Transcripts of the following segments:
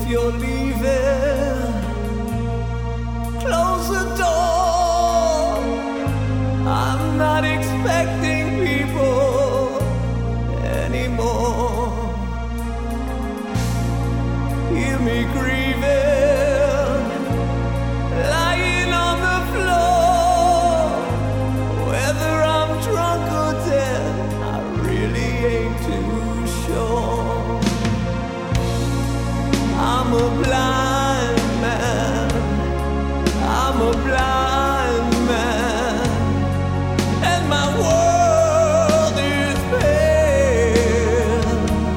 you're leaving, close the door. I'm not expecting people anymore. Hear me grieving, lying on the floor. Whether I'm drunk or dead, I really ain't too sure. I'm a blind man, I'm a blind man, and my world is pale.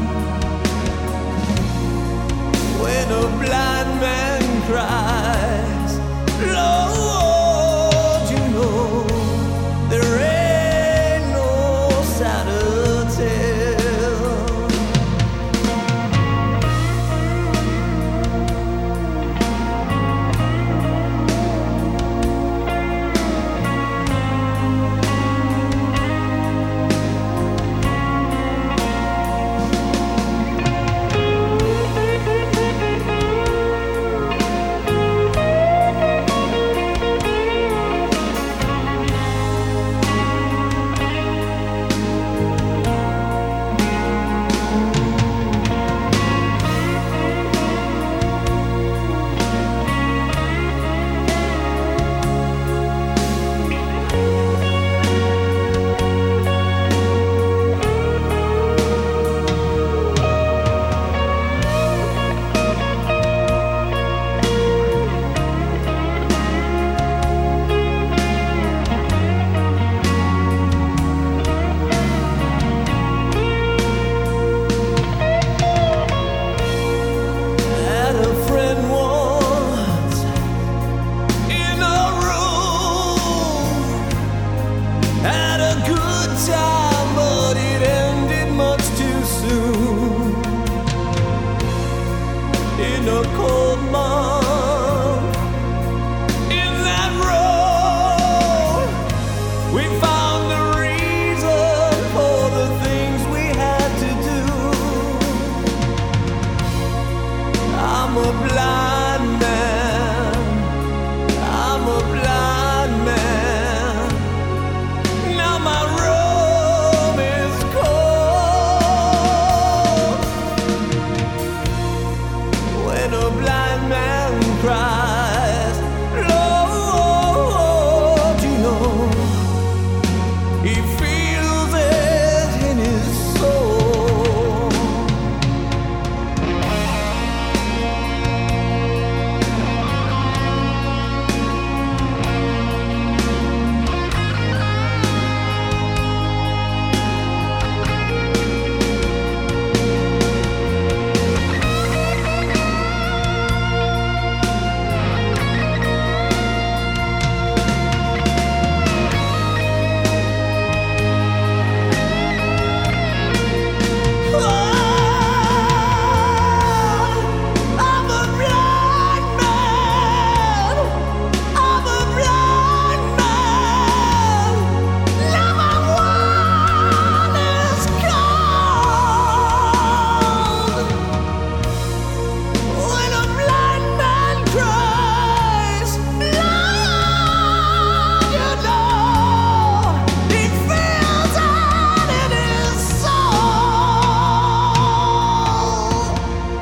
When a blind man cries, Lord, you know there ain't no sadder tale. In a cold month, in that road, we found the reason for the things we had to do. I'm a blind man, I'm a blind man. Now my room is cold. When a blind man cries, Lord, you know, he feels it in his soul.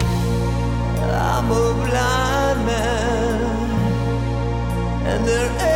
And there